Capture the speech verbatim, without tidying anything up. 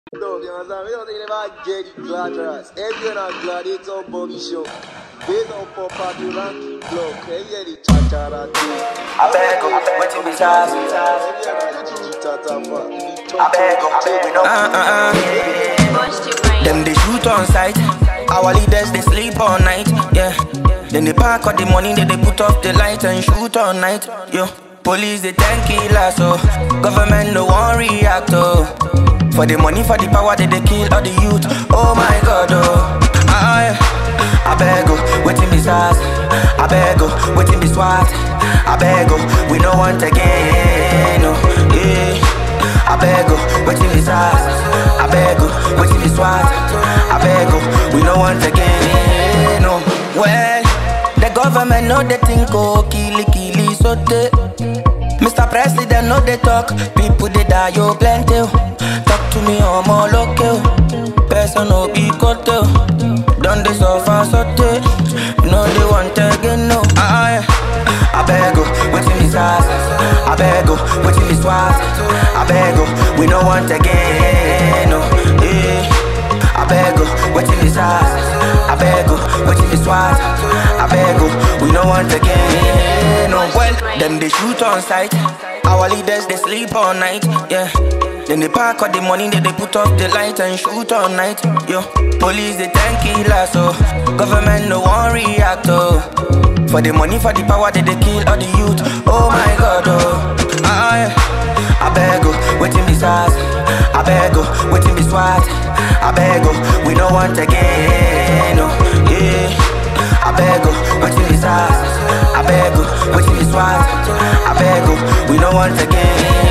Dog, you understand? We don't think about Jerry Gladras. Every on Gladiator Bobby Show. Based on Papa Duran Block. Every Chachara. I beg you, what you be charging? I beg you, we know. Uh, uh, uh. Them they shoot on sight. Our leaders they sleep all night. Yeah. Then they park all the money, then they put off the light and shoot all night. Yo. Police they ten killers, so government no one react, oh. For the money, for the power, they, they kill all the youth. Oh my God, oh. I, I beg you, waiting me sass. I beg you, waiting me swat. I beg you, we no want again, no. Yeah. I beg you, waiting me sass. I beg you, waiting me swat. I beg you, we no want again, no. Well, the government know they think, oh, killy, killy, so they. Mister President know they talk, people they die, yo, plenty. Talk to me, I'm all okay. Person no be cut. Done this so far, so they no, they want again, no. I, I beg you, waiting me sass. I beg you, waiting me swat. I beg you, we no want again, no. Yeah. I beg you, waiting me sass. I beg you, waiting me swat. I beg you, we no want again, no. Well, them they shoot on sight. Our leaders they sleep all night, yeah. Then they park all the money, then they put off the light and shoot all night, yo. Police they ten killers, so government no one react, oh. For the money, for the power, they they kill all the youth. Oh my God, oh. I, I beg you, waiting me sass. I beg you, waiting me swat. I beg you, we no want again, no. Yeah. I beg you, waiting me sass. I beg you, waiting me swat. I beg you, we no want again.